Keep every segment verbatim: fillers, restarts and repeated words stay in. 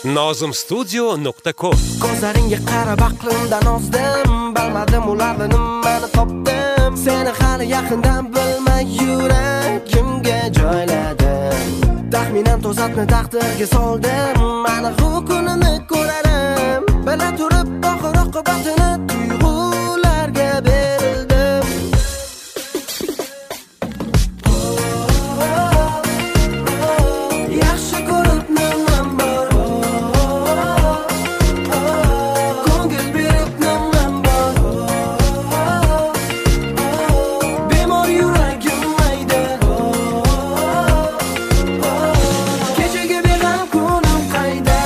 nozim studio nuqta com. Ko'zlaringga qarab aqlimdan ozdim, bilmadim ularda nimani topdim. Seni hali yaqindan bilmay yuragimga joyladim. Taxminan to'zatni taqdirga soldim, mana bu kunini ko'rarim. Bila turib oxir oqibatini tuyg'ularga berildim. Yaxshi ko'rib nimam bor, ko'ngil berib nimam bor. Bemor yuragim mayda, kechagi beg'am kunim qayda.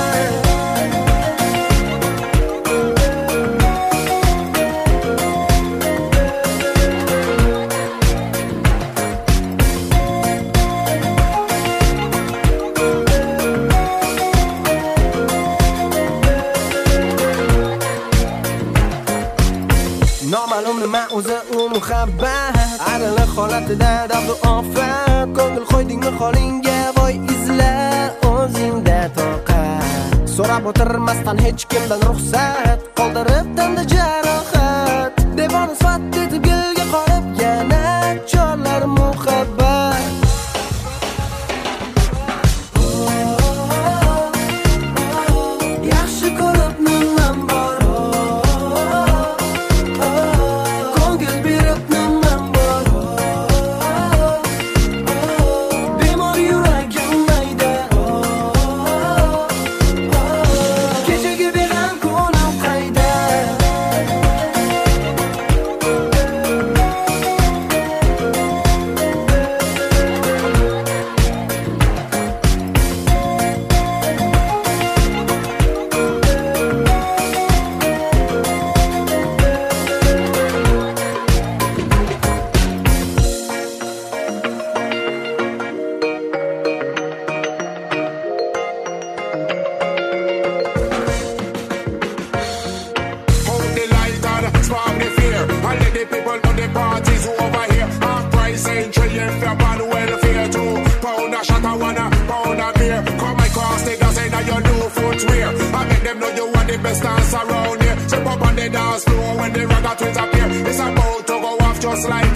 Noma'lum nima o'zi u muhabbat, araliq holatida davru ofat. Ko'ngil qo'ydingmi holingga, voy izla o'zingda toqat. So'rab o'tirmasdan hech kimdan ruxsat, qoldirib tanda jarohat. Devona sifatida etib gulga qolib, yana chorlar muhabbat. Yaxshi ko'rib nimam bor, ko'ngil berib nimam bor. Bemor yuragim mayda, kechagi beg'am kunim qayda. Hold the light and spark the fear. And let the people know the party's over here. Half price ain't trillion for bad welfare too. Pound a shot of one, a pound a beer. Come across the dance in your new footwear. I make them know you are the best dance around here. Step up on the dance floor when the ragga twins appear. It's about to go off just like